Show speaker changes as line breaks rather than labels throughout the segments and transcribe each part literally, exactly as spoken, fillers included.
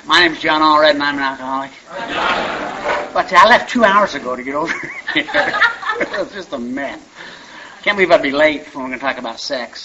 My name's John Allred, and I'm an alcoholic. But I left two hours ago to get over here. It was just a mess. Can't believe I'd be late when we're going to talk about sex.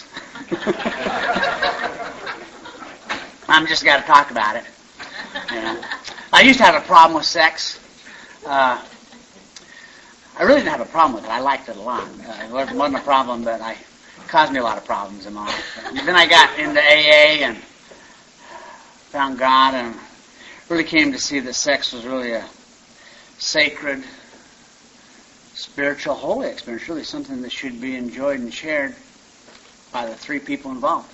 I'm just got to talk about it. You know. I used to have a problem with sex. Uh, I really didn't have a problem with it. I liked it a lot. Uh, it wasn't, wasn't a problem, but I, it caused me a lot of problems in my life. And then I got into A A and found God and really came to see that sex was really a sacred, spiritual, holy experience, really something that should be enjoyed and shared by the three people involved.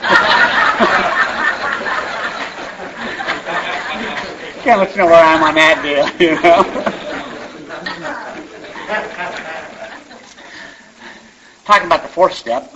Can't let you know where I am on that deal, you know. Talking about the fourth step.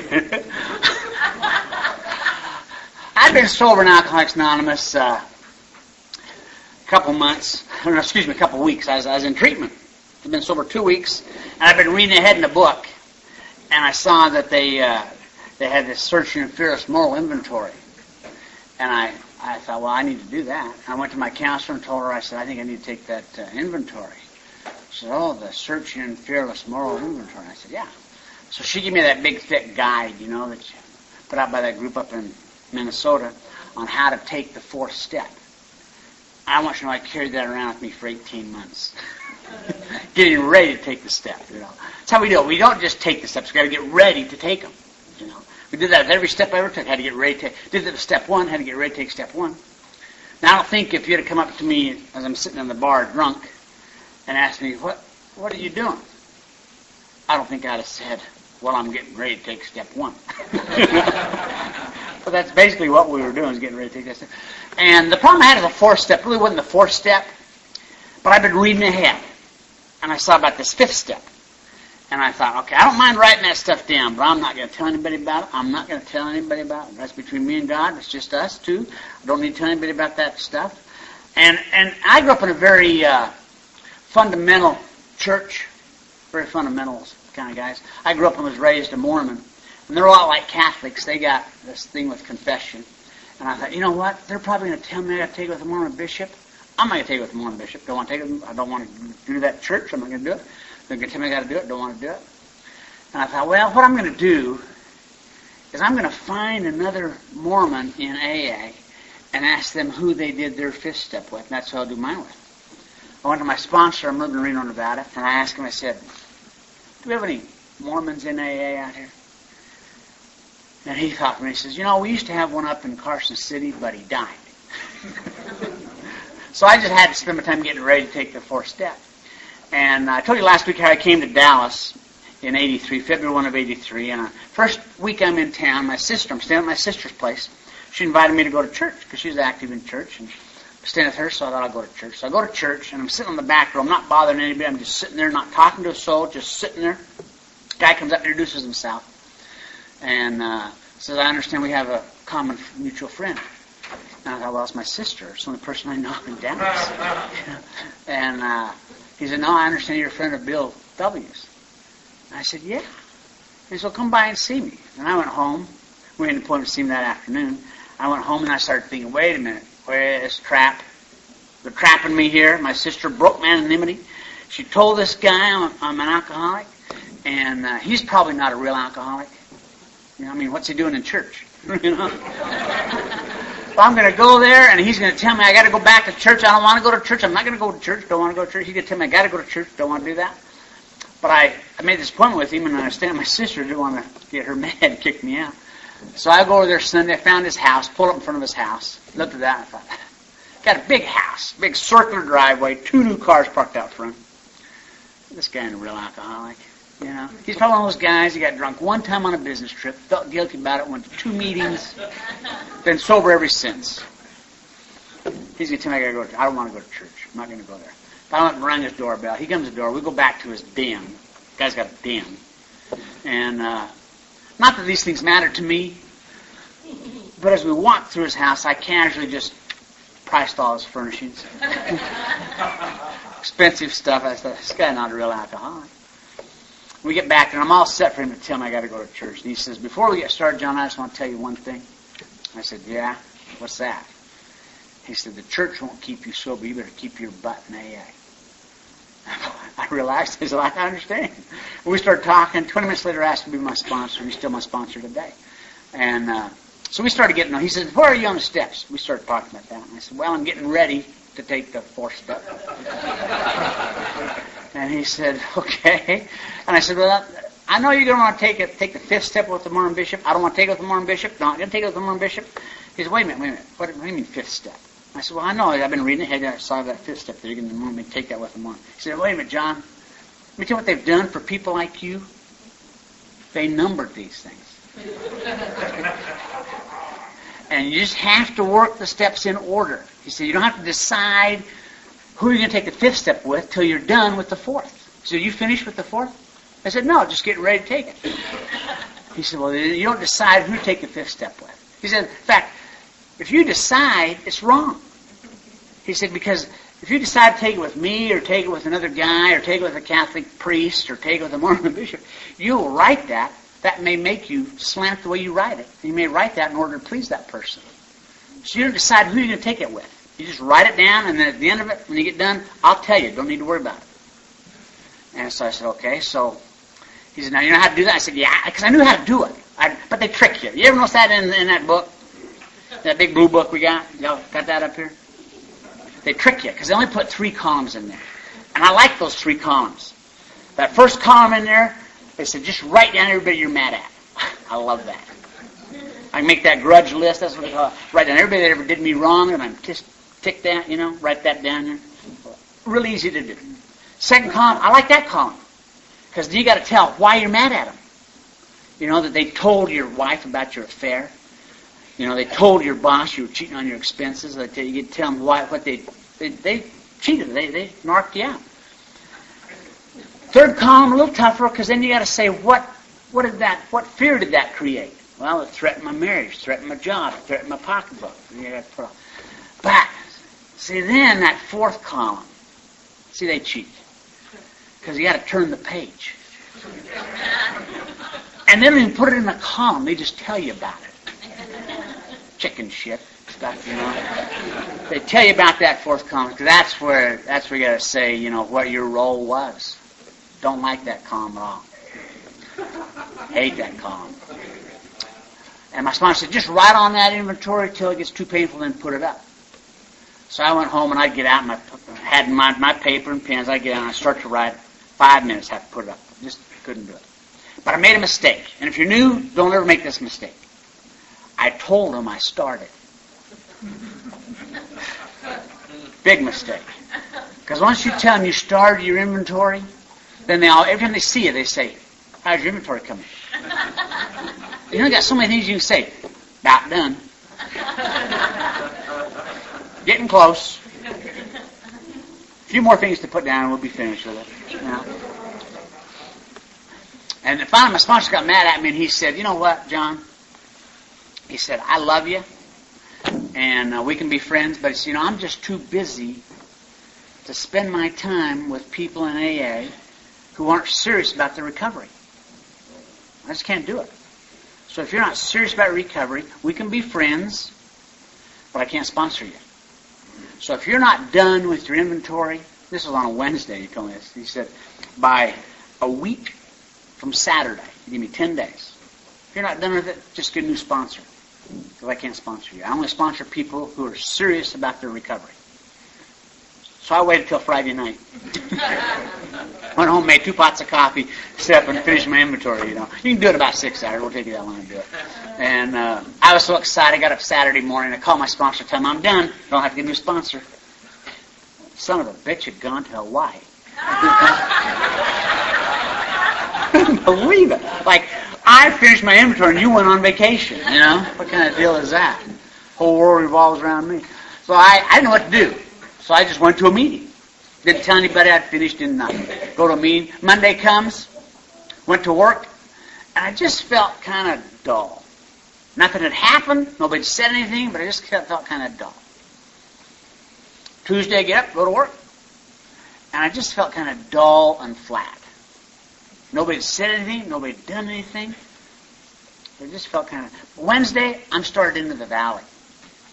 I've been sober in Alcoholics Anonymous uh, a couple months, or excuse me, a couple weeks. I was, I was in treatment. I've been sober two weeks, and I've been reading ahead in the book, and I saw that they uh, they had this Searching and Fearless Moral Inventory, and I, I thought, well, I need to do that. I went to my counselor and told her, I said, I think I need to take that uh, inventory. She said, oh, the Searching and Fearless Moral Inventory. I said, yeah. So she gave me that big, thick guide, you know, that you put out by that group up in Minnesota on how to take the fourth step. I want you to know I carried that around with me for eighteen months. Getting ready to take the step, you know. That's how we do it. We don't just take the steps. We've got to get ready to take them, you know. We did that with every step I ever took. Had to get ready to take. Did that with step one. Had to get ready to take step one. Now, I don't think if you had to come up to me as I'm sitting in the bar drunk and ask me, what, what are you doing? I don't think I'd have said, well, I'm getting ready to take step one. But that's basically what we were doing, is getting ready to take that step. And the problem I had with the fourth step really wasn't the fourth step, but I've been reading ahead. And I saw about this fifth step. And I thought, okay, I don't mind writing that stuff down, but I'm not going to tell anybody about it. I'm not going to tell anybody about it. That's between me and God. It's just us two. I don't need to tell anybody about that stuff. And and I grew up in a very uh, fundamental church, very fundamental kind of guys. I grew up and was raised a Mormon. And they're a lot like Catholics. They got this thing with confession. And I thought, you know what? They're probably going to tell me I got to take it with a Mormon bishop. I'm not going to take it with a Mormon bishop. Don't want to take it. I don't want to do that church. I'm not going to do it. They're going to tell me I got to do it. Don't want to do it. And I thought, well, what I'm going to do is I'm going to find another Mormon in A A and ask them who they did their fifth step with. And that's who I'll do mine with. I went to my sponsor. I'm living in Reno, Nevada. And I asked him, I said, do we have any Mormons in A A out here? And he thought for me, he says, you know, we used to have one up in Carson City, but he died. So I just had to spend my time getting ready to take the fourth step. And I told you last week how I came to Dallas in eighty-three, February first of eighty-three. And the first week I'm in town, my sister, I'm staying at my sister's place. She invited me to go to church because she's active in church. And I'm staying with her, so I thought I'll go to church. So I go to church, and I'm sitting on the back row. I'm not bothering anybody. I'm just sitting there, not talking to a soul, just sitting there. Guy comes up and introduces himself. And uh, says, I understand we have a common mutual friend. And I thought, well, it's my sister. It's the only person I know in Dallas. And uh, he said, no, I understand you're a friend of Bill W's. And I said, yeah. He said, well, come by and see me. And I went home. We had an appointment to see him that afternoon. I went home and I started thinking, wait a minute. Where is trap? They're trapping me here. My sister broke my anonymity. She told this guy I'm, I'm an alcoholic. And uh, he's probably not a real alcoholic. You know, I mean, what's he doing in church? You know? Well, I'm going to go there, and he's going to tell me I got to go back to church. I don't want to go to church. I'm not going to go to church. Don't want to go to church. He's going to tell me I got to go to church. Don't want to do that. But I, I made this appointment with him, and I understand my sister didn't want to get her mad and kick me out. So I go over there Sunday. I found his house, pulled up in front of his house, looked at that, and I thought, got a big house, big circular driveway, two new cars parked out front. This guy ain't a real alcoholic. You know, he's probably one of those guys. He got drunk one time on a business trip, felt guilty about it, went to two meetings, been sober ever since. He's going to tell me I got to go to, I don't want to go to church. I'm not going to go there. But I went and rang his doorbell. He comes to the door. We go back to his den. The guy's got a den. And uh, not that these things matter to me, but as we walked through his house, I casually just priced all his furnishings. Expensive stuff. I thought, this guy's not a real alcoholic. We get back, and I'm all set for him to tell me I got to go to church. And he says, before we get started, John, I just want to tell you one thing. I said, yeah, what's that? He said, the church won't keep you sober. You better keep your butt in A A. I relaxed. I said, I understand. We started talking. Twenty minutes later, I asked him to be my sponsor. He's still my sponsor today. And uh, so we started getting on. He said, where are you on the steps? We started talking about that. And I said, well, I'm getting ready to take the fourth step. And he said, okay. And I said, well, I know you're going to want to take it, take the fifth step with the Mormon bishop. I don't want to take it with the Mormon bishop. No, I'm going to take it with the Mormon bishop. He said, wait a minute, wait a minute. What, what do you mean fifth step? I said, well, I know. I've been reading ahead. I saw that fifth step. They're going to want me to take that with them on. He said, wait a minute, John. Let me tell you what they've done for people like you. They numbered these things. And you just have to work the steps in order. He said, you don't have to decide who you're going to take the fifth step with till you're done with the fourth. He said, you finished with the fourth? I said, no, just getting ready to take it. He said, well, you don't decide who to take the fifth step with. He said, in fact, if you decide, it's wrong. He said, because if you decide to take it with me or take it with another guy or take it with a Catholic priest or take it with a Mormon bishop, you will write that. That may make you slant the way you write it. You may write that in order to please that person. So you don't decide who you're going to take it with. You just write it down, and then at the end of it, when you get done, I'll tell you. Don't need to worry about it. And so I said, okay. So he said, now you know how to do that? I said, yeah, because I knew how to do it. I, but they trick you. You ever notice that in, in that book? That big blue book we got? Y'all got that up here? They trick you, because they only put three columns in there. And I like those three columns. That first column in there, they said, just write down everybody you're mad at. I love that. I can make that grudge list. That's what they call it. Write down everybody that ever did me wrong, and I'm just tick that, you know, write that down there. Really easy to do. Second column, I like that column, because you got to tell why you're mad at them. You know, that they told your wife about your affair. You know, they told your boss you were cheating on your expenses. They tell, you get to tell them why, what they, they, they cheated. They, they narked you out. Third column, a little tougher, because then you got to say, what, what did that, what fear did that create? Well, it threatened my marriage, threatened my job, it threatened my pocketbook. But, see, then that fourth column, see, they cheat. Because you got to turn the page. And they don't even put it in the column. They just tell you about it. Chicken shit stuff, you know. They tell you about that fourth column, because that's where, that's where you got to say, you know, what your role was. Don't like that column at all. Hate that column. And my sponsor said, just write on that inventory till it gets too painful, then put it up. So I went home and I'd get out and I had my, my paper and pens. I'd get out and I'd start to write. Five minutes, have to put it up. Just couldn't do it. But I made a mistake. And if you're new, don't ever make this mistake. I told them I started. Big mistake. Because once you tell them you started your inventory, then they all, every time they see you, they say, how's your inventory coming? You only got so many things you can say. About done. Getting close. A few more things to put down and we'll be finished with it. You know? And finally my sponsor got mad at me and he said, you know what, John? He said, I love you and uh, we can be friends, but it's, you know, I'm just too busy to spend my time with people in A A who aren't serious about their recovery. I just can't do it. So if you're not serious about recovery, we can be friends, but I can't sponsor you. So if you're not done with your inventory, this was on a Wednesday, he told me this. He said, by a week from Saturday, you give me ten days. If you're not done with it, just get a new sponsor. Because I can't sponsor you. I only sponsor people who are serious about their recovery. So I waited till Friday night. Went home, made two pots of coffee, set up and finished my inventory, you know. You can do it about six hours. It won't take you that long to do it. And uh, I was so excited. I got up Saturday morning. I called my sponsor, tell him I'm done. Don't have to get a new sponsor. Son of a bitch had gone to Hawaii. Couldn't believe it. Like, I finished my inventory and you went on vacation, you know? What kind of deal is that? Whole world revolves around me. So I, I didn't know what to do. So I just went to a meeting. Didn't tell anybody I'd finished in nothing. Go to a meeting. Monday comes. Went to work. And I just felt kind of dull. Nothing had happened. Nobody said anything, but I just felt kind of dull. Tuesday I get up, go to work. And I just felt kind of dull and flat. Nobody had said anything. Nobody had done anything. I just felt kind of... Wednesday, I'm started into the valley.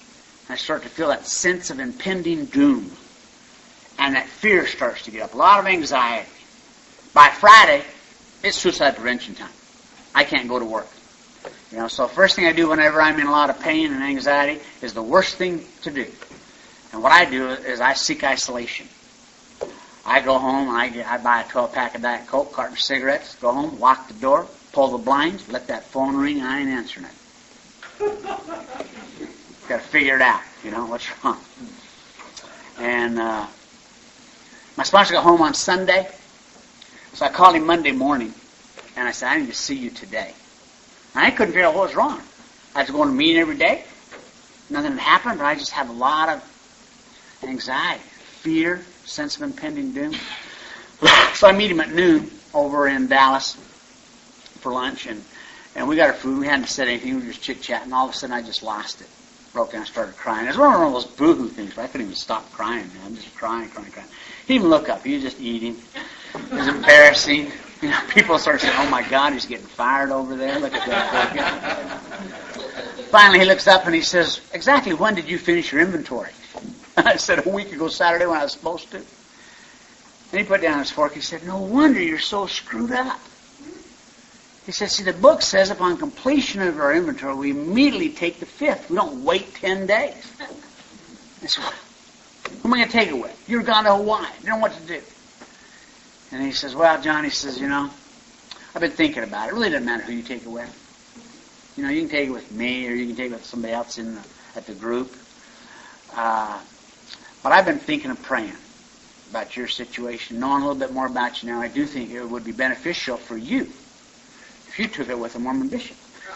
I start to feel that sense of impending doom. And that fear starts to get up. A lot of anxiety. By Friday, it's suicide prevention time. I can't go to work. You know, so first thing I do whenever I'm in a lot of pain and anxiety is the worst thing to do. And what I do is I seek isolation. I go home and I, get, I buy a twelve pack of Diet Coke, carton of cigarettes, go home, lock the door, pull the blinds, let that phone ring, and I ain't answering it. Got to figure it out, you know, what's wrong. And uh, my sponsor got home on Sunday, so I called him Monday morning, and I said, I need to see you today. And I couldn't figure out what was wrong. I was going to meeting every day. Nothing had happened, but I just had a lot of anxiety, fear, sense of impending doom. So I meet him at noon over in Dallas for lunch, and, and we got our food. We hadn't said anything. We were just chit-chatting. All of a sudden, I just lost it. Broke down and started crying. It was one of those boo-hoo things, but I couldn't even stop crying. Man. I'm just crying, crying, crying. He didn't look up. He was just eating. It was embarrassing. You know, people started saying, oh, my God, he's getting fired over there. Look at that guy. Finally, he looks up and he says, exactly when did you finish your inventory? I said, a week ago Saturday when I was supposed to. And he put down his fork. He said, no wonder you're so screwed up. He said, see, the book says upon completion of our inventory, we immediately take the fifth. We don't wait ten days. I said, who am I going to take it with? You're gone to Hawaii. You don't know what to do. And he says, well, John, he says, you know, I've been thinking about it. It really doesn't matter who you take it with. You know, you can take it with me or you can take it with somebody else in the, at the group. Uh, but I've been thinking and praying about your situation, knowing a little bit more about you now. I do think it would be beneficial for you if you took it with a Mormon bishop.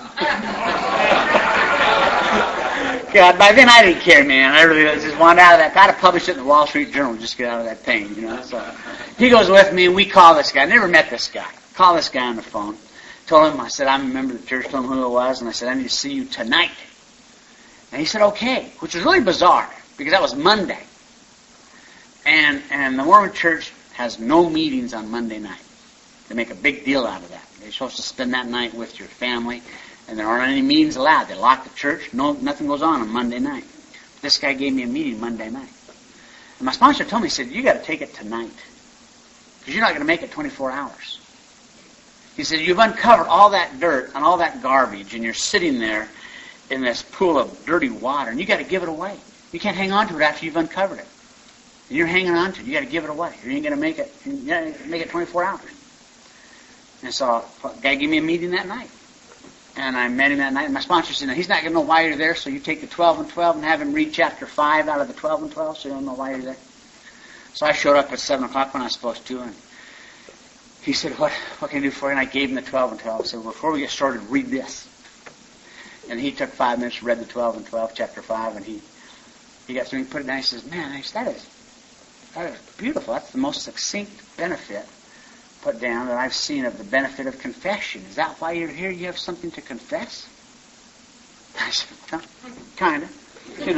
God, by then I didn't care, man. I really just wanted out of that. I'd have published it in the Wall Street Journal just to get out of that pain, you know. So he goes with me, and we call this guy. I never met this guy. Call this guy on the phone. Told him, I said, I'm a member of the church. Told him who it was, and I said, I need to see you tonight. And he said, okay, which was really bizarre because that was Monday. And and the Mormon church has no meetings on Monday night. They make a big deal out of that. You're supposed to spend that night with your family, and there aren't any meetings allowed. They lock the church. No, nothing goes on on Monday night. This guy gave me a meeting Monday night. And my sponsor told me, he said, you got to take it tonight because you're not going to make it twenty-four hours. He said, you've uncovered all that dirt and all that garbage, and you're sitting there in this pool of dirty water, and you got to give it away. You can't hang on to it after you've uncovered it. And you're hanging on to it. You got to give it away. You ain't going to make it. You got to make it twenty-four hours. And so, the guy gave me a meeting that night. And I met him that night. And my sponsor said, no, he's not going to know why you're there, so you take the twelve and twelve and have him read chapter five out of the twelve and twelve, so you don't know why you're there. So I showed up at seven o'clock when I was supposed to, and he said, what, what can I do for you? And I gave him the twelve and twelve. I said, well, before we get started, read this. And he took five minutes, read the twelve and twelve, chapter five, and he, he got through and put it down. He says, man, I said, that is, that is beautiful. That's the most succinct benefit put down that I've seen of the benefit of confession. Is that why you're here? You have something to confess? I said, well, kind of, you know.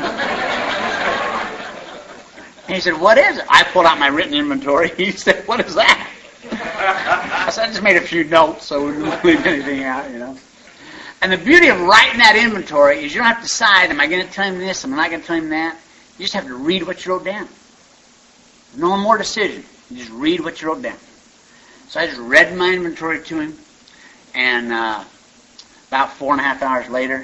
And he said, what is it? I pulled out my written inventory. He said, what is that? I said, I just made a few notes so we wouldn't leave anything out, you know. And the beauty of writing that inventory is you don't have to decide, am I going to tell him this, am I not going to tell him that? You just have to read what you wrote down. No more decision. You just read what you wrote down. So I just read my inventory to him, and uh, about four and a half hours later,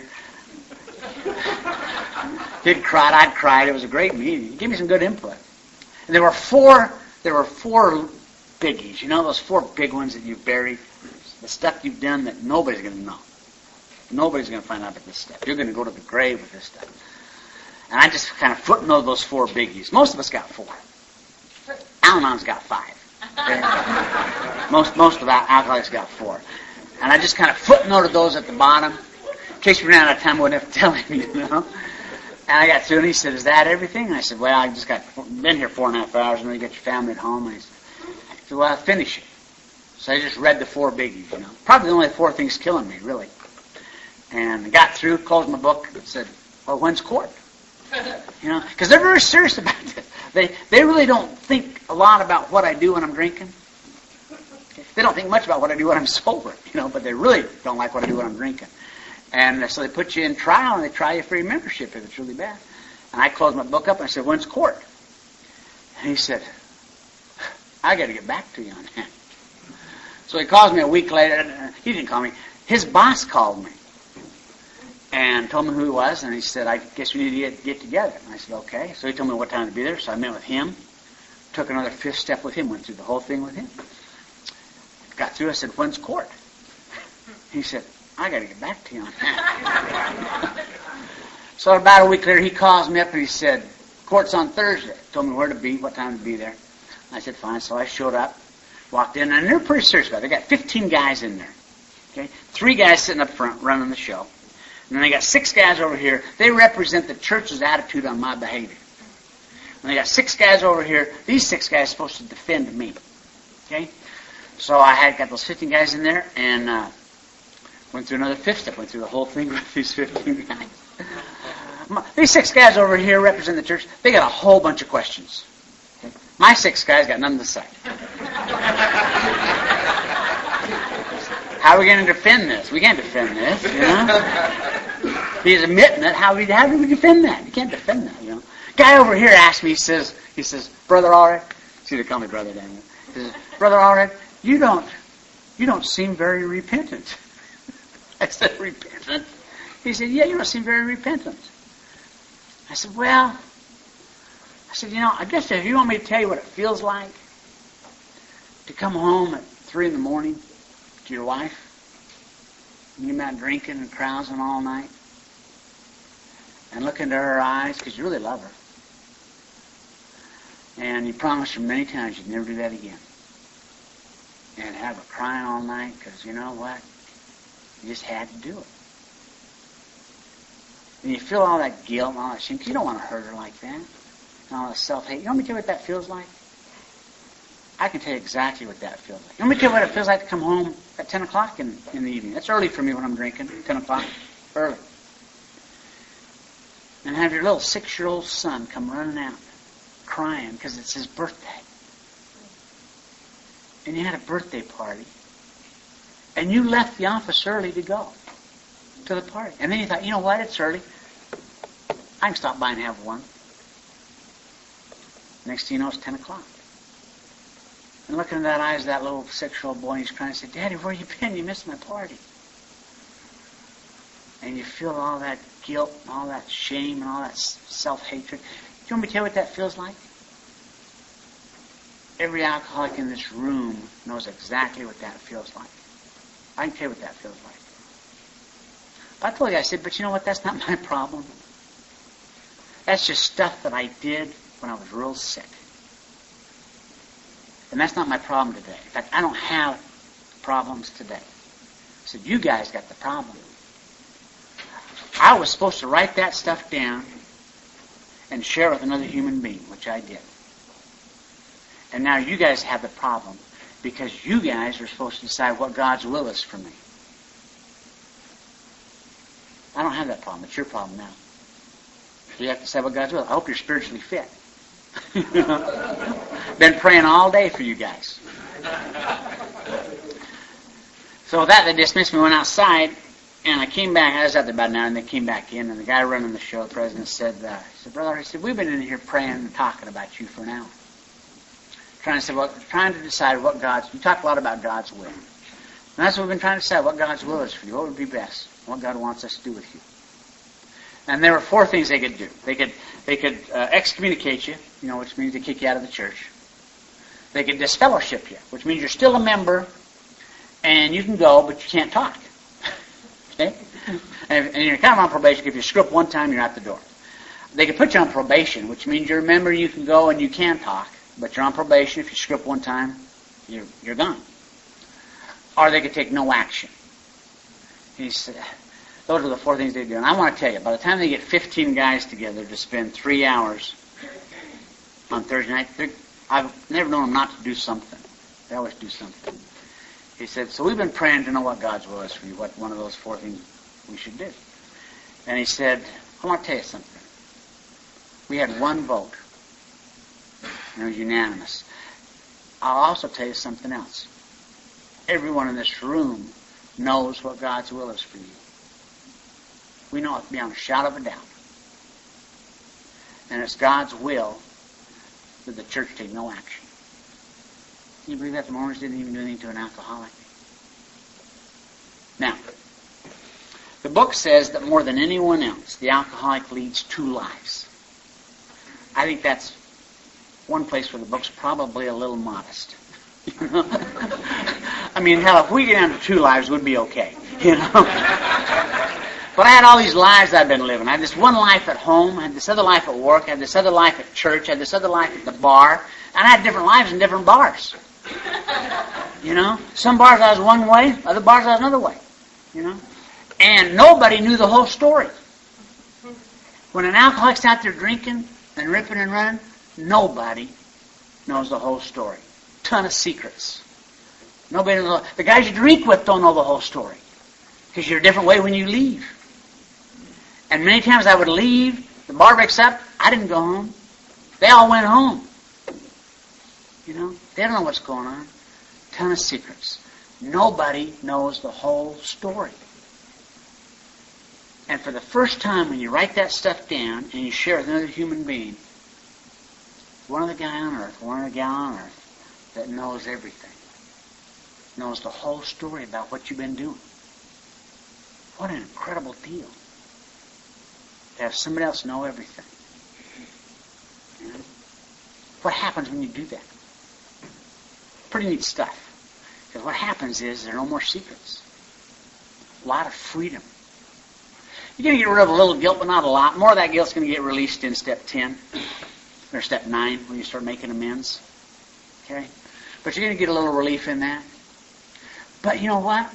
he'd cried, I'd cried. It was a great meeting. He gave me some good input. And there were four, there were four biggies. You know those four big ones that you've buried? The stuff you've done that nobody's going to know. Nobody's going to find out about this stuff. You're going to go to the grave with this stuff. And I just kind of footnote those four biggies. Most of us got four. Al-Anon's got five. most most of our alcoholics got four. And I just kind of footnoted those at the bottom. In case we ran out of time, I wouldn't have to tell him, you know. And I got through, and he said, is that everything? And I said, well, I just got been here four and a half hours, and then you get your family at home. And he said, well, I'll finish it. So I just read the four biggies, you know. Probably the only four things killing me, really. And I got through, closed my book, and said, well, when's court? You know, because they're very serious about this. They they really don't think a lot about what I do when I'm drinking. They don't think much about what I do when I'm sober, you know, but they really don't like what I do when I'm drinking. And so they put you in trial, and they try you for your membership if it's really bad. And I closed my book up and I said, when's court? And he said, I got to get back to you on that. So he calls me a week later. He didn't call me. His boss called me and told me who he was. And he said, I guess we need to get, get together. And I said, okay. So he told me what time to be there. So I met with him. Took another fifth step with him. Went through the whole thing with him. Got through. I said, when's court? He said, I got to get back to you on that. So about a week later, he calls me up and he said, court's on Thursday. Told me where to be, what time to be there. I said, fine. So I showed up, walked in, and they're pretty serious about it. They got fifteen guys in there. Okay, three guys sitting up front running the show. And then they got six guys over here. They represent the church's attitude on my behavior. And they got six guys over here. These six guys are supposed to defend me. Okay? So I had got those fifteen guys in there and uh, went through another fifth step. Went through the whole thing with these fifteen guys. These six guys over here represent the church. They got a whole bunch of questions. Okay? My six guys got nothing to say. How are we going to defend this? We can't defend this, you know. He's admitting it. How, we, how do we defend that? You can't defend that, you know. Guy over here asked me, he says, he says, Brother Allred, see, they call me Brother Daniel. He says, Brother Allred, you don't, you don't seem very repentant. I said, repentant? He said, yeah, you don't seem very repentant. I said, well, I said, you know, I guess if you want me to tell you what it feels like to come home at three in the morning to your wife, and you're out drinking and carousing all night, and look into her eyes because you really love her, and you promised her many times you'd never do that again, and have her crying all night because you know what, you just had to do it. And you feel all that guilt and all that shame because you don't want to hurt her like that. And all that self-hate. You want me to tell you what that feels like? I can tell you exactly what that feels like. You want me to tell you what it feels like to come home at ten o'clock in, in the evening? That's early for me when I'm drinking. ten o'clock. Early. And have your little six-year-old son come running out, crying because it's his birthday. And you had a birthday party. And you left the office early to go to the party. And then you thought, you know what, it's early. I can stop by and have one. Next thing you know, it's ten o'clock. And looking in that eyes of that little six-year-old boy, he's crying and said, Daddy, where you been? You missed my party. And you feel all that guilt and all that shame and all that self-hatred. Do you want me to tell you what that feels like? Every alcoholic in this room knows exactly what that feels like. I can tell you what that feels like. But I told you, I said, but you know what? That's not my problem. That's just stuff that I did when I was real sick. And that's not my problem today. In fact, I don't have problems today. I said, you guys got the problem. I was supposed to write that stuff down and share it with another human being, which I did. And now you guys have the problem because you guys are supposed to decide what God's will is for me. I don't have that problem. It's your problem now. So you have to decide what God's will. I hope you're spiritually fit. Been praying all day for you guys. So with that, they dismissed me, went outside, and I came back. I was out there about an hour, and they came back in, and the guy running the show, the president, said, uh, he said, Brother, he said, we've been in here praying and talking about you for an hour. Trying to say, well, trying to decide what God's, you talk a lot about God's will. And that's what we've been trying to decide, what God's will is for you, what would be best, what God wants us to do with you. And there were four things they could do. They could they could uh, excommunicate you, you know, which means to kick you out of the church. They could disfellowship you, which means you're still a member, and you can go, but you can't talk. Okay? And, if, and you're kind of on probation. If you screw up one time, you're out the door. They could put you on probation, which means you're a member, you can go and you can talk, but you're on probation. If you screw up one time, you're you're gone. Or they could take no action. He said, those are the four things they do. And I want to tell you, by the time they get fifteen guys together to spend three hours on Thursday night, I've never known them not to do something. They always do something. He said, so we've been praying to know what God's will is for you, what one of those four things we should do. And he said, I want to tell you something. We had one vote. And it was unanimous. I'll also tell you something else. Everyone in this room knows what God's will is for you. We know it beyond a shadow of a doubt. and it's God's will that the church take no action. Can you believe that the Mormons didn't even do anything to an alcoholic? Now, the book says that more than anyone else, the alcoholic leads two lives. I think that's one place where the book's probably a little modest. You know? I mean, hell, if we get down to two lives, we'd be okay. You know? But I had all these lives I've been living. I had this one life at home, I had this other life at work, I had this other life at church, I had this other life at the bar, and I had different lives in different bars. You know? Some bars I was one way, other bars I was another way. You know? And nobody knew the whole story. When an alcoholic's out there drinking and ripping and running, nobody knows the whole story. Ton of secrets. Nobody knows. The guys you drink with don't know the whole story. Because you're a different way when you leave. And many times I would leave, the bar breaks up, I didn't go home. They all went home. You know, they don't know what's going on. Ton of secrets. Nobody knows the whole story. And for the first time when you write that stuff down and you share it with another human being, one other guy on earth, one other gal on earth that knows everything. Knows the whole story about what you've been doing. What an incredible deal. To have somebody else know everything. You know? What happens when you do that? Pretty neat stuff. Because what happens is there are no more secrets. A lot of freedom. You're going to get rid of a little guilt, but not a lot. More of that guilt's going to get released in step ten. Or step nine, when you start making amends. Okay? But you're going to get a little relief in that. But you know what?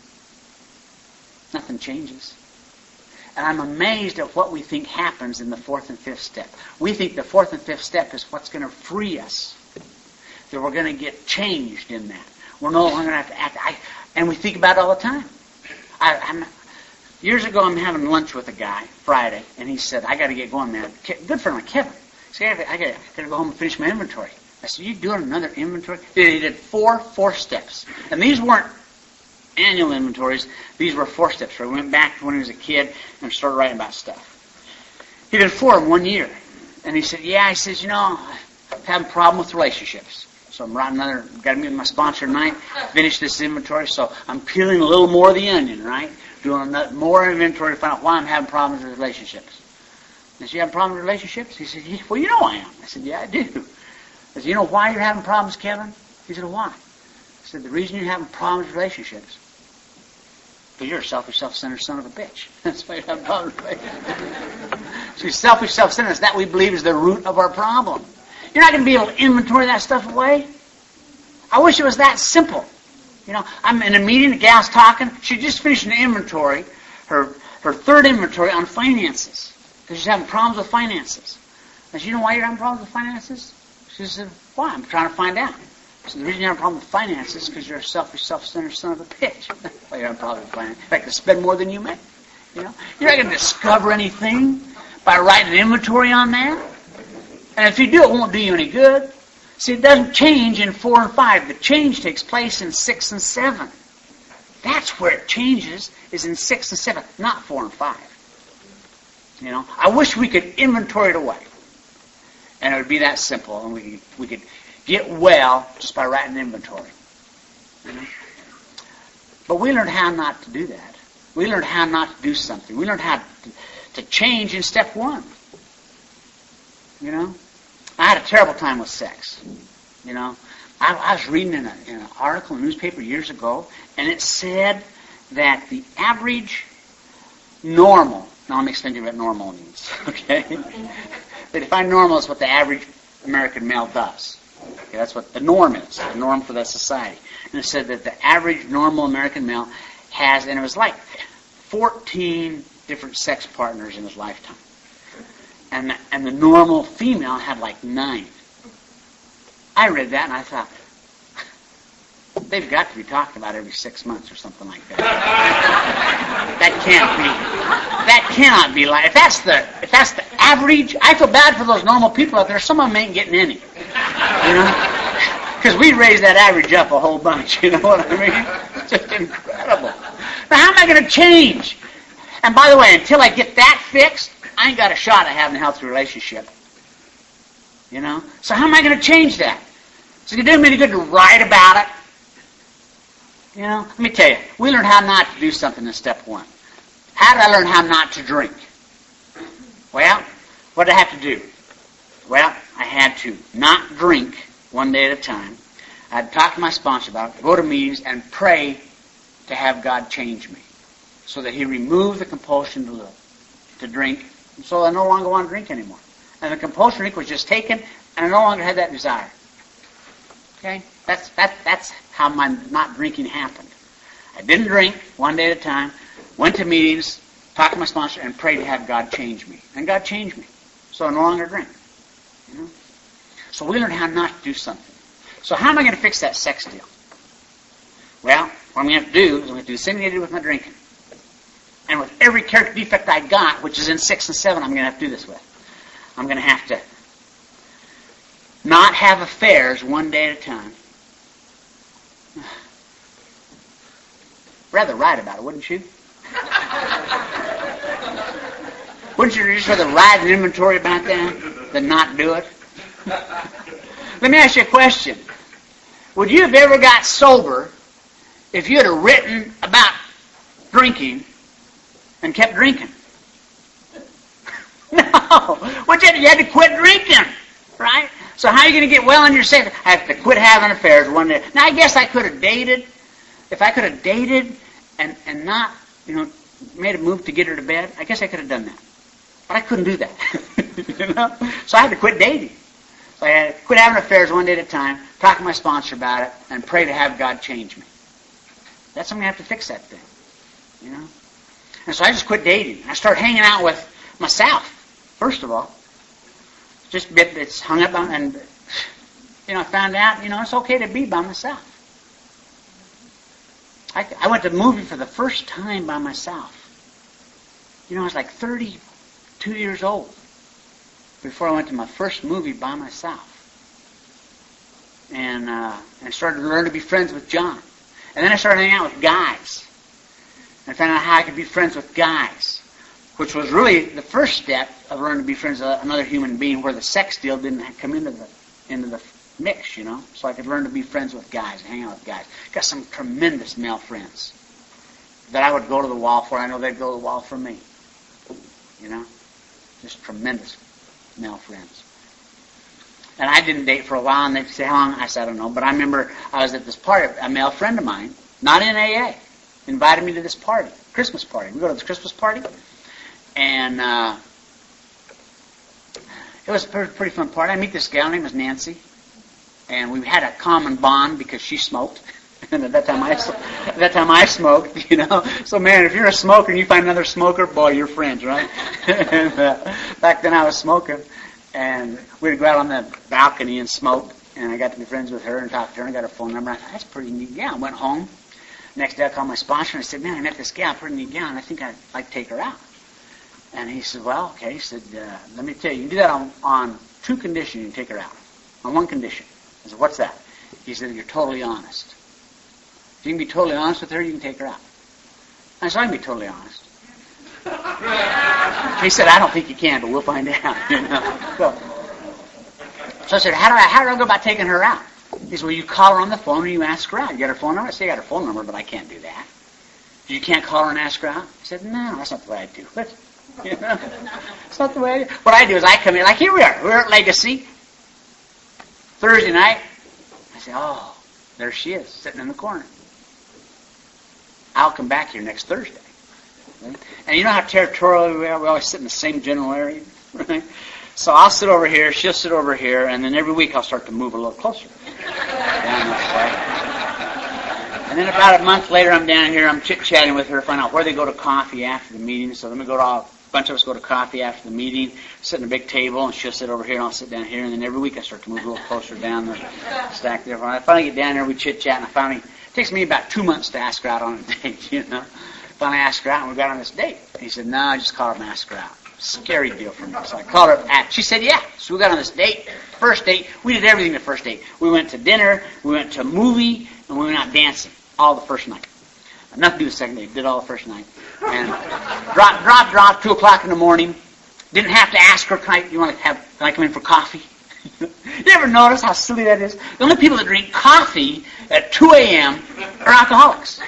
Nothing changes. And I'm amazed at what we think happens in the fourth and fifth step. We think the fourth and fifth step is what's going to free us. That we're going to get changed in that. We're no longer going to have to act. I, and we think about it all the time. I, I'm, years ago, I'm having lunch with a guy, Friday, and he said, I got to get going, man. Good friend of Kevin. He said, I got to go home and finish my inventory. I said, you doing another inventory? He did four fourth steps. And these weren't annual inventories. These were four steps. Where we went back to when he was a kid and started writing about stuff. He did four in one year. And he said, yeah, he says, you know, I'm having a problem with relationships. So I'm writing another, got to meet with my sponsor tonight, finish this inventory. So I'm peeling a little more of the onion, right? Doing another, more inventory to find out why I'm having problems with relationships. I said, you having problems with relationships? He said, yeah, well, you know I am. I said, yeah, I do. I said, you know why you're having problems, Kevin? He said, why? I said, the reason you're having problems with relationships because you're a selfish, self-centered son of a bitch. That's why you're having problems with relationships. See, selfish, self-centeredness, that we believe is the root of our problem. You're not going to be able to inventory that stuff away. I wish it was that simple. You know, I'm in a meeting, the gal's talking. She just finished an inventory, her her third inventory on finances. Because she's having problems with finances. I said, you know why you're having problems with finances? She said, why? I'm trying to find out. I said, the reason you have a problem with finances is because you're a selfish, self-centered son of a bitch. Why you have a problem with finances? In fact, to spend more than you make. You know, you're not going to discover anything by writing an inventory on that. And if you do, it won't do you any good. See, it doesn't change in four and five. The change takes place in six and seven. That's where it changes, is in six and seven, not four and five. You know, I wish we could inventory it away. And it would be that simple, and we we could get well just by writing an inventory. You know? But we learned how not to do that. We learned how not to do something. We learned how to, to change in step one. You know? I had a terrible time with sex. You know? I, I was reading in, a, in an article in a newspaper years ago, and it said that the average normal, now let me explain to you what normal means, okay? They define normal as what the average American male does. Okay, that's what the norm is, the norm for that society. And it said that the average normal American male has, and it was like fourteen different sex partners in his lifetime. And the, and the normal female had like nine. I read that and I thought, they've got to be talking about every six months or something like that. That can't be. That cannot be like. If that's the if that's the average, I feel bad for those normal people out there. Some of them ain't getting any. You know, because we raised that average up a whole bunch. You know what I mean? It's just incredible. Now, how am I going to change? And by the way, until I get that fixed, I ain't got a shot at having a healthy relationship. You know? So how am I going to change that? Is it going to do me any good to write about it? You know? Let me tell you. We learned how not to do something in step one. How did I learn how not to drink? Well, what did I have to do? Well, I had to not drink one day at a time. I had to talk to my sponsor about it, go to meetings, and pray to have God change me so that He removed the compulsion to live, to drink, so I no longer want to drink anymore. And the compulsion to drink was just taken, and I no longer had that desire. Okay? That's, that, that's how my not drinking happened. I didn't drink one day at a time, went to meetings, talked to my sponsor, and prayed to have God change me. And God changed me. So I no longer drink. You know? So we learned how not to do something. So how am I going to fix that sex deal? Well, what I'm going to have to do is I'm going to do the same thing I did with my drinking. And with every character defect I got, which is in six and seven, I'm going to have to do this with. I'm going to have to not have affairs one day at a time. Rather write about it, wouldn't you? Wouldn't you just rather write an inventory about that than not do it? Let me ask you a question. Would you have ever got sober if you had written about drinking and kept drinking? No. What you had, you had to quit drinking, right? So how are you going to get well in your sex? I have to quit having affairs one day. Now, I guess I could have dated. If I could have dated and, and not, you know, made a move to get her to bed, I guess I could have done that. But I couldn't do that. You know? So I had to quit dating. So I had to quit having affairs one day at a time, talk to my sponsor about it, and pray to have God change me. That's something I have to fix that thing. You know? And so I just quit dating. I started hanging out with myself, first of all. Just a bit that's hung up on, and, you know, I found out, you know, it's okay to be by myself. I, I went to a movie for the first time by myself. You know, I was like thirty-two years old before I went to my first movie by myself. And uh, and started to learn to be friends with John. And then I started hanging out with guys. And I found out how I could be friends with guys, which was really the first step of learning to be friends with another human being, where the sex deal didn't come into the into the mix, you know. So I could learn to be friends with guys, hang out with guys. Got some tremendous male friends that I would go to the wall for. I know they'd go to the wall for me. You know, just tremendous male friends. And I didn't date for a while, and they'd say, how long? I said, I don't know. But I remember I was at this party, a male friend of mine, not in A A, invited me to this party, Christmas party. We go to this Christmas party, and uh, it was a pretty, pretty fun party. I meet this gal, her name was Nancy, and we had a common bond because she smoked. And at that time I, at that time I smoked, you know. So man, if you're a smoker and you find another smoker, boy, you're friends, right? And, uh, back then I was smoking, and we'd go out on the balcony and smoke. And I got to be friends with her and talk to her, and I got her phone number. I thought, that's pretty neat gal. I went home. Next day I called my sponsor and I said, man, I met this gal, pretty neat gal, and I think I'd like to take her out. And he said, well, okay. He said, uh, let me tell you, you can do that on, on two conditions. You can take her out. On one condition. I said, what's that? He said, you're totally honest. If you can be totally honest with her, you can take her out. I said, I can be totally honest. He said, I don't think you can, but we'll find out. You know? So, so I said, how do I, how do I go about taking her out? He said, well, you call her on the phone and you ask her out. You got her phone number? I said, I got her phone number, but I can't do that. You can't call her and ask her out? I said, no, that's not the way I do it. You know? It's not the way I do it. What I do is I come in, like here we are. We're at Legacy. Thursday night. I say, oh, there she is, sitting in the corner. I'll come back here next Thursday. And you know how territorial we are? We always sit in the same general area, right? So I'll sit over here, she'll sit over here, and then every week I'll start to move a little closer down this way. And then about a month later, I'm down here, I'm chit-chatting with her, find out where they go to coffee after the meeting. So then we go to all, a bunch of us go to coffee after the meeting, sit in a big table, and she'll sit over here, and I'll sit down here. And then every week I start to move a little closer down the stack there. When I finally get down there, we chit-chat, and I finally, it takes me about two months to ask her out on a date, you know. Finally asked her out, and we got on this date. And he said, no, I just called her and asked her out. Scary deal for me. So I called her out. She said, yeah. So we got on this date. First date. We did everything the first date. We went to dinner, we went to a movie, and we went out dancing. All the first night. Nothing to do with the second date. Did all the first night. And drop, drop, drop, two o'clock in the morning. Didn't have to ask her, can I, you want to have, can I come in for coffee? You ever notice how silly that is? The only people that drink coffee at two a.m. are alcoholics.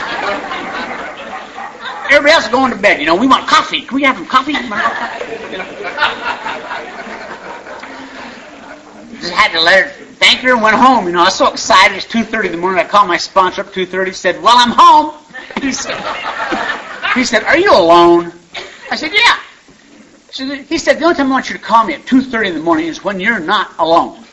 Everybody else is going to bed. You know, we want coffee. Can we have some coffee? Just had to let her thank her and went home. You know, I was so excited. It's two thirty in the morning. I called my sponsor up at two thirty. Said, well, I'm home. He said, he said, are you alone? I said, yeah. He said, the only time I want you to call me at two thirty in the morning is when you're not alone.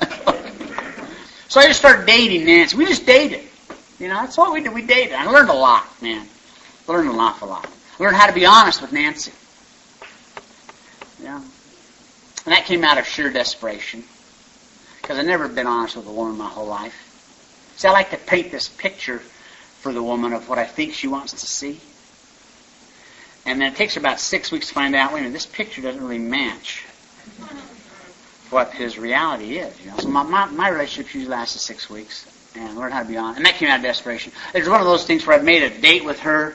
So I just started dating Nancy. We just dated. You know, that's what we did. We dated. I learned a lot, man. I learned an awful lot. I learned how to be honest with Nancy. Yeah. And that came out of sheer desperation. Because I've never been honest with a woman my whole life. See, I like to paint this picture for the woman of what I think she wants to see. And then it takes her about six weeks to find out, wait a minute, this picture doesn't really match what his reality is. You know? So my, my, my relationship usually lasted six weeks. And I learned how to be honest. And that came out of desperation. It was one of those things where I made a date with her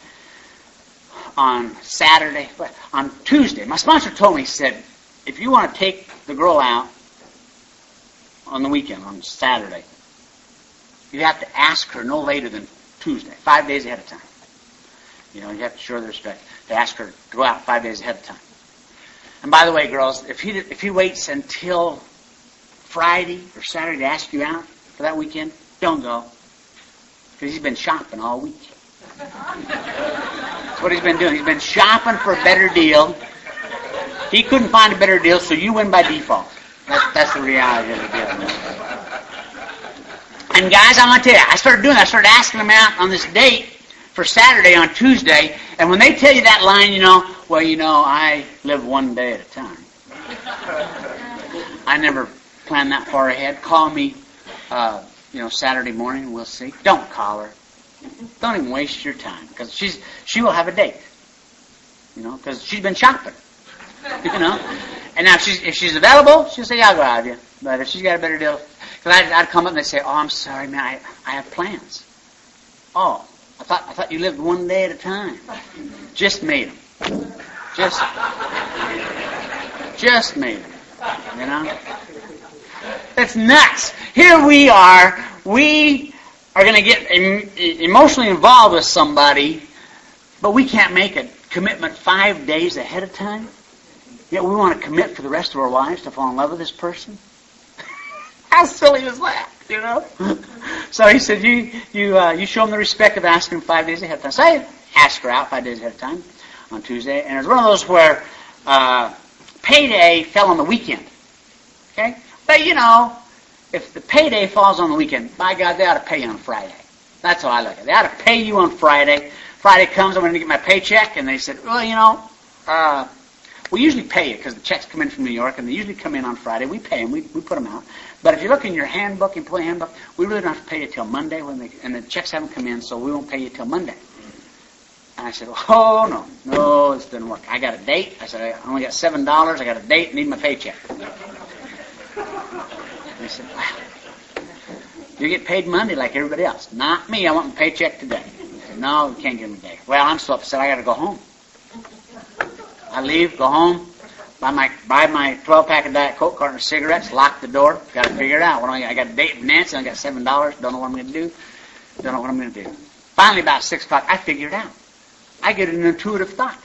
on Saturday, on Tuesday. My sponsor told me, he said, if you want to take the girl out on the weekend, on Saturday, you have to ask her no later than Tuesday, five days ahead of time. You know, you have to show the respect to ask her to go out five days ahead of time. And by the way, girls, if he if he waits until Friday or Saturday to ask you out for that weekend, don't go. Because he's been shopping all week. That's what he's been doing. He's been shopping for a better deal. He couldn't find a better deal, so you win by default. That's, that's the reality of the deal. And guys, I'm going to tell you, I started doing that. I started asking them out on this date for Saturday on Tuesday, and when they tell you that line, you know, well, you know, I live one day at a time. I never plan that far ahead. Call me, uh, you know, Saturday morning, we'll see. Don't call her. Don't even waste your time, because she's she will have a date, you know, because she's been shopping, you know. And now if she's, if she's available, she'll say, yeah, I'll go out with you. But if she's got a better deal, because I'd, I'd come up and they'd say, oh, I'm sorry, man, I, I have plans. Oh, I thought I thought you lived one day at a time. Just made them. Just, just made them. You know? That's nuts. Here we are. We are going to get em- emotionally involved with somebody, but we can't make a commitment five days ahead of time. Yet we want to commit for the rest of our lives to fall in love with this person. How silly is that? You know? So he said, you you uh, you show them the respect of asking five days ahead of time. So I asked her out five days ahead of time on Tuesday, and it was one of those where uh, payday fell on the weekend. Okay? But you know, if the payday falls on the weekend, by God, they ought to pay you on Friday. That's how I look at it. They ought to pay you on Friday. Friday comes, I'm going to get my paycheck, and they said, well, you know, uh, we usually pay you because the checks come in from New York, and they usually come in on Friday. We pay them. We, we put them out. But if you look in your handbook, employee handbook, we really don't have to pay you till Monday, when they, and the checks haven't come in, so we won't pay you till Monday. And I said, oh, no, no, this doesn't work. I got a date. I said, I only got seven dollars. I got a date, need my paycheck. And they said, wow, you get paid Monday like everybody else. Not me. I want my paycheck today. I said, no, you can't give me a day. Well, I'm so upset. I got to go home. I leave, go home, buy my buy my twelve pack of Diet Coke, carton of cigarettes, lock the door. Got to figure it out. What do I, I got a date with Nancy. I got seven dollars. Don't know what I'm going to do. Don't know what I'm going to do. Finally, about six o'clock, I figure it out. I get an intuitive thought.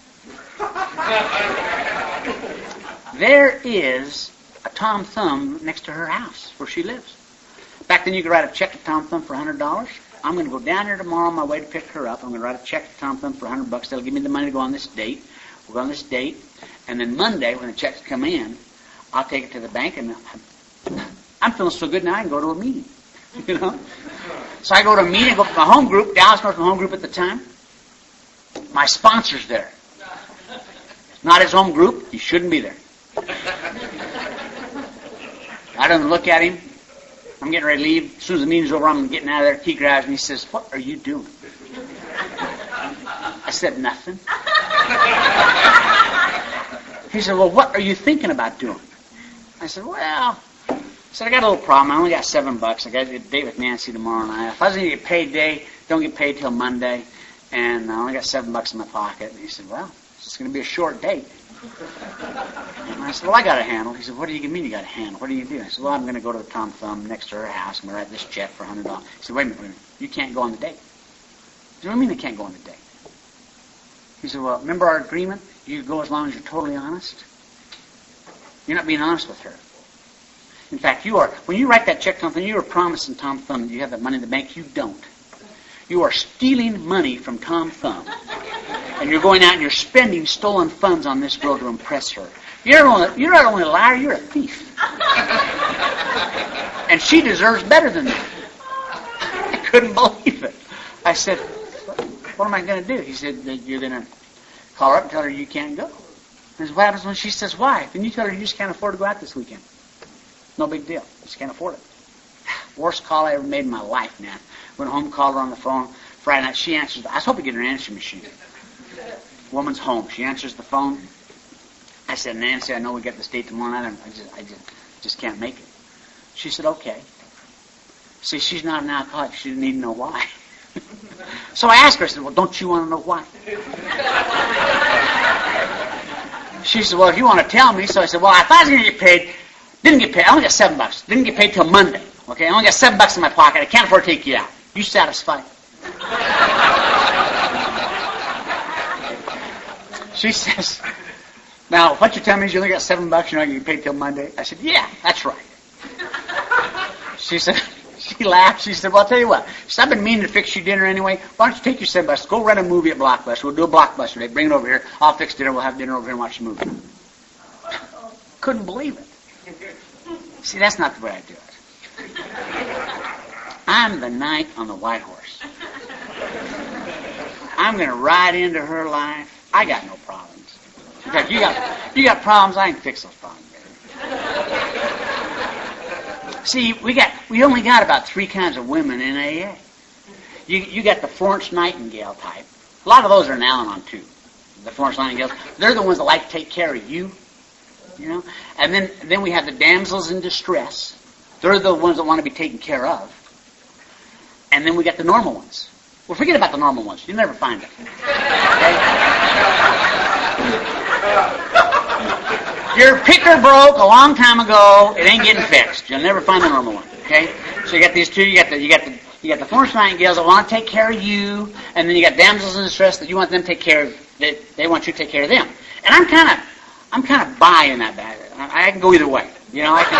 There is a Tom Thumb next to her house where she lives. Back then, you could write a check to Tom Thumb for a hundred dollars. I'm going to go down there tomorrow on my way to pick her up. I'm going to write a check to Tom Thumb for a hundred bucks. They'll give me the money to go on this date. We'll go on this date, and then Monday, when the checks come in, I'll take it to the bank, and I'm feeling so good now I can go to a meeting. You know? So I go to a meeting, go to my home group, Dallas North, my home group at the time. My sponsor's there. Not his home group, he shouldn't be there. I don't look at him. I'm getting ready to leave. As soon as the meeting's over, I'm getting out of there. He grabs me, he says, what are you doing? I said, nothing. He said, well, what are you thinking about doing? I said, well, I said, I got a little problem. I only got seven bucks. I got to get a date with Nancy tomorrow night. If I was going to get paid today, don't get paid till Monday. And I only got seven bucks in my pocket. And he said, well, it's just going to be a short date. And I said, well, I got a handle. He said, what do you mean you got a handle? What do you do? I said, well, I'm going to go to the Tom Thumb next to her house. I'm going to write this check for one hundred dollars. He said, wait a minute, wait a minute. You can't go on the date. I said, what do you mean I can't go on the date? He said, well, remember our agreement? You go as long as you're totally honest. You're not being honest with her. In fact, you are. When you write that check, Tom Thumb, you are promising Tom Thumb that you have that money in the bank. You don't. You are stealing money from Tom Thumb. And you're going out and you're spending stolen funds on this girl to impress her. You're, only, you're not only a liar, you're a thief. And she deserves better than that. I couldn't believe it. I said, what am I going to do? He said, you're going to call her up and tell her you can't go. I said, what happens when she says why? Then you tell her you just can't afford to go out this weekend. No big deal. Just can't afford it. Worst call I ever made in my life, man. Went home, called her on the phone. Friday night, she answers. I was hoping to get her answering machine. Woman's home. She answers the phone. I said, Nancy, I know we get this date tomorrow night. I just, I just, just can't make it. She said, okay. See, she's not an alcoholic. She didn't need to know why. So I asked her, I said, well, don't you want to know why? She said, well, if you want to tell me. So I said, well, I thought I was going to get paid. Didn't get paid. I only got seven bucks. Didn't get paid till Monday. Okay, I only got seven bucks in my pocket. I can't afford to take you out. You satisfied? She says, now, what you tell me is you only got seven bucks, you're not going to get paid till Monday? I said, yeah, that's right. She said, she laughed. She said, well, I'll tell you what. She said, I've been meaning to fix you dinner anyway. Why don't you take your seven bucks, go rent a movie at Blockbuster. We'll do a Blockbuster day. Bring it over here. I'll fix dinner. We'll have dinner over here and watch the movie. Couldn't believe it. See, that's not the way I do it. I'm the knight on the white horse. I'm going to ride into her life. I got no problems. In fact, you got you got problems. I can fix those problems. See, we got we only got about three kinds of women in A A. You you got the Florence Nightingale type. A lot of those are in Al-Anon too. The Florence Nightingales. They're the ones that like to take care of you. You know, and then then we have the damsels in distress. They're the ones that want to be taken care of. And then we got the normal ones. Well, forget about the normal ones. You'll never find them. Okay? Your picker broke a long time ago. It ain't getting fixed. You'll never find the normal one. Okay? So you got these two. You got the you got the you got the Florence Nightingales that want to take care of you, and then you got damsels in distress that you want them to take care of. They, they want you to take care of them. And I'm kind of I'm kind of buying that bad. I, I can go either way. You know, I can.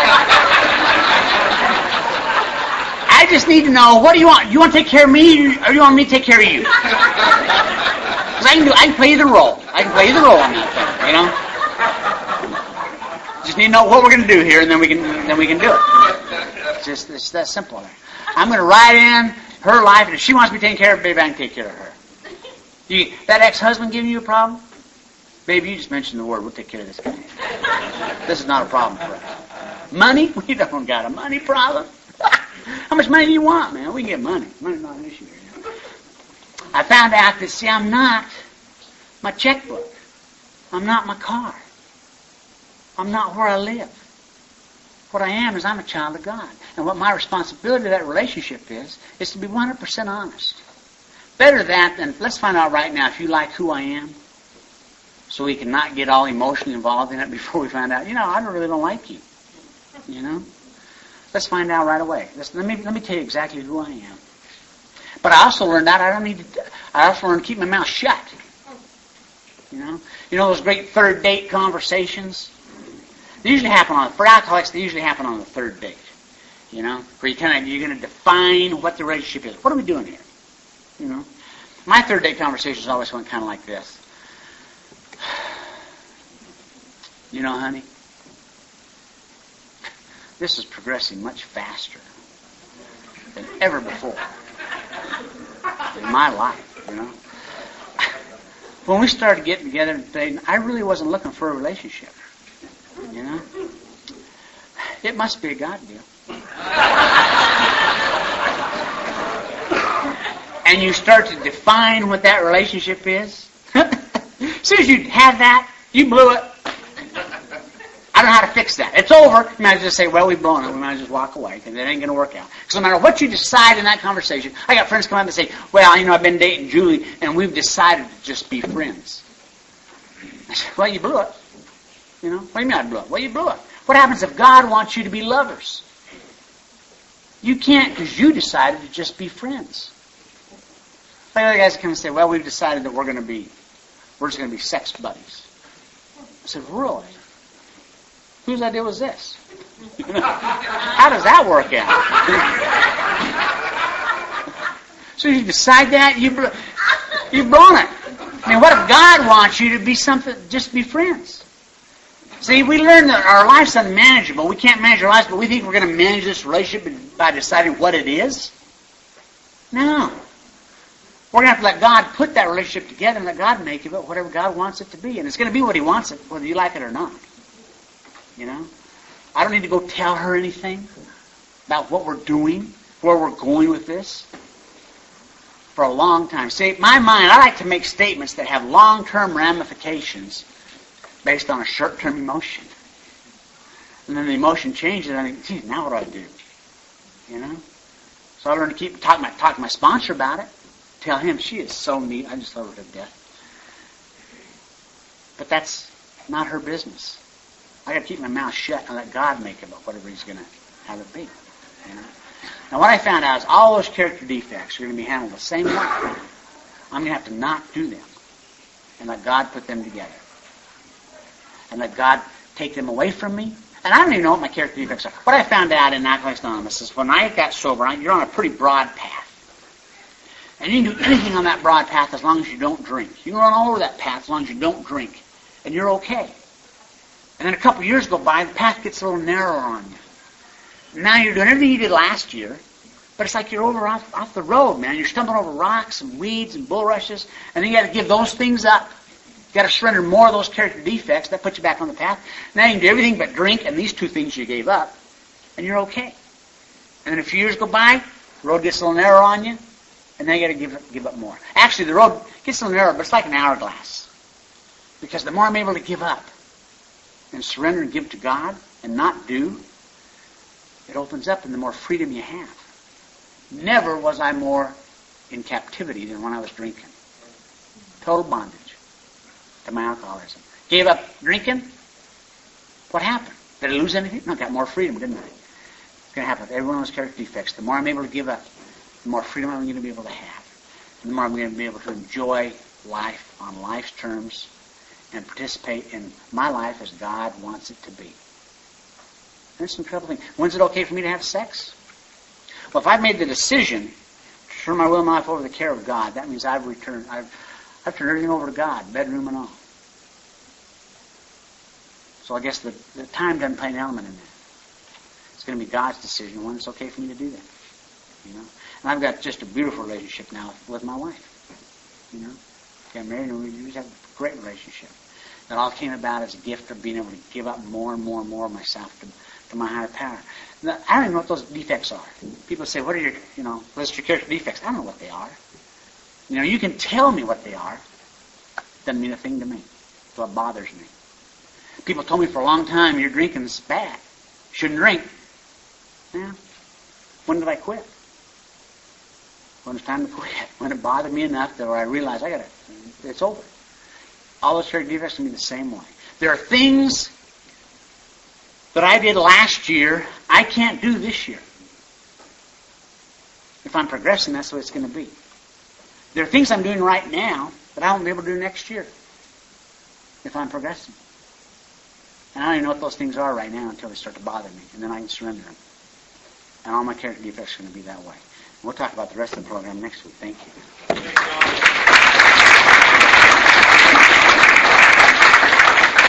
I just need to know, what do you want? You want to take care of me, or you want me to take care of you? Because I can do, I can play either role. I can play either role on that thing. You know. Just need to know what we're going to do here, and then we can then we can do it. It's just it's that simple. I'm going to ride in her life, and if she wants to be taken care of, baby, I can take care of her. You, that ex-husband giving you a problem? Baby, you just mentioned the word. We'll take care of this guy. This is not a problem for us. Money? We don't got a money problem. How much money do you want, man? We can get money. Money's not an issue here. I found out that, see, I'm not my checkbook. I'm not my car. I'm not where I live. What I am is I'm a child of God. And what my responsibility to that relationship is, is to be one hundred percent honest. Better that than, let's find out right now if you like who I am, so we can not get all emotionally involved in it before we find out, you know, I really don't like you. You know? Let's find out right away. Let's, let me let me tell you exactly who I am. But I also learned out I don't need to. I also learned to keep my mouth shut. You know, you know those great third date conversations. They usually happen on for alcoholics. They usually happen on the third date. You know, where you kind of you're going to define what the relationship is. What are we doing here? You know, my third date conversations always went kind of like this. You know, honey, this is progressing much faster than ever before in my life, you know. When we started getting together and dating, I really wasn't looking for a relationship, you know. It must be a God deal. And you start to define what that relationship is. As soon as you have that, you blew it. I don't know how to fix that. It's over. You might just say, well, we've blown it. We might just walk away because it ain't going to work out. Because no matter what you decide in that conversation, I got friends come up and say, well, you know, I've been dating Julie and we've decided to just be friends. I said, well, you blew it. You know? What do you mean I blew it? Well, you blew it. What happens if God wants you to be lovers? You can't because you decided to just be friends. Like other guys come and say, well, we've decided that we're going to be, we're just going to be sex buddies. I said, really? Whose idea was this? How does that work out? So you decide that, you, you've blown it. I mean, what if God wants you to be something, just be friends? See, we learn that our life's unmanageable. We can't manage our lives, but we think we're going to manage this relationship by deciding what it is. No. We're going to have to let God put that relationship together and let God make of it whatever God wants it to be. And it's going to be what He wants it, whether you like it or not. You know? I don't need to go tell her anything about what we're doing, where we're going with this. For a long time. See, my mind, I like to make statements that have long-term ramifications based on a short-term emotion. And then the emotion changes, and I think, geez, now what do I do? You know? So I learned to keep talking to my, talk to my sponsor about it. Tell him, she is so neat. I just love her to death. But that's not her business. I got to keep my mouth shut and let God make it about whatever He's going to have it be. You know? Now, what I found out is all those character defects are going to be handled the same way. I'm going to have to not do them and let God put them together. And let God take them away from me. And I don't even know what my character defects are. What I found out in Alcoholics Anonymous is when I got sober, you're on a pretty broad path. And you can do anything on that broad path as long as you don't drink. You can run all over that path as long as you don't drink. And you're okay. And then a couple of years go by, the path gets a little narrower on you. Now you're doing everything you did last year, but it's like you're over off, off the road, man. You're stumbling over rocks and weeds and bulrushes, and then you got to give those things up. You got to surrender more of those character defects. That puts you back on the path. Now you can do everything but drink and these two things you gave up, and you're okay. And then a few years go by, the road gets a little narrow on you, and then you got to give up, give up more. Actually, the road gets a little narrow, but it's like an hourglass. Because the more I'm able to give up and surrender and give to God and not do, it opens up and the more freedom you have. Never was I more in captivity than when I was drinking. Total bondage to my alcoholism. Gave up drinking. What happened? Did I lose anything? No, I got more freedom, didn't I? It's going to happen with every one of those character defects. The more I'm able to give up, the more freedom I'm going to be able to have. And the more I'm going to be able to enjoy life on life's terms and participate in my life as God wants it to be. That's an incredible thing. When's it okay for me to have sex? Well, if I've made the decision to turn my will and my life over to the care of God, that means I've returned, I've, I've turned everything over to God, bedroom and all. So I guess the, the time doesn't play an element in that. It's going to be God's decision when it's okay for me to do that. You know? And I've got just a beautiful relationship now with my wife. You know? Got married and we just have a great relationship. That all came about as a gift of being able to give up more and more and more of myself to, to my higher power. Now, I don't even know what those defects are. People say, what are your, you know, list your character defects? I don't know what they are. You know, you can tell me what they are. Doesn't mean a thing to me. It's what bothers me. People told me for a long time, your drinking's bad. You shouldn't drink. Yeah. When did I quit? When it's time to quit. When it bothered me enough that I realized I got it. It's over. All those character defects can be the same way. There are things that I did last year I can't do this year. If I'm progressing, that's what it's going to be. There are things I'm doing right now that I won't be able to do next year if I'm progressing. And I don't even know what those things are right now until they start to bother me, and then I can surrender them. And all my character defects are going to be that way. We'll talk about the rest of the program next week. Thank you.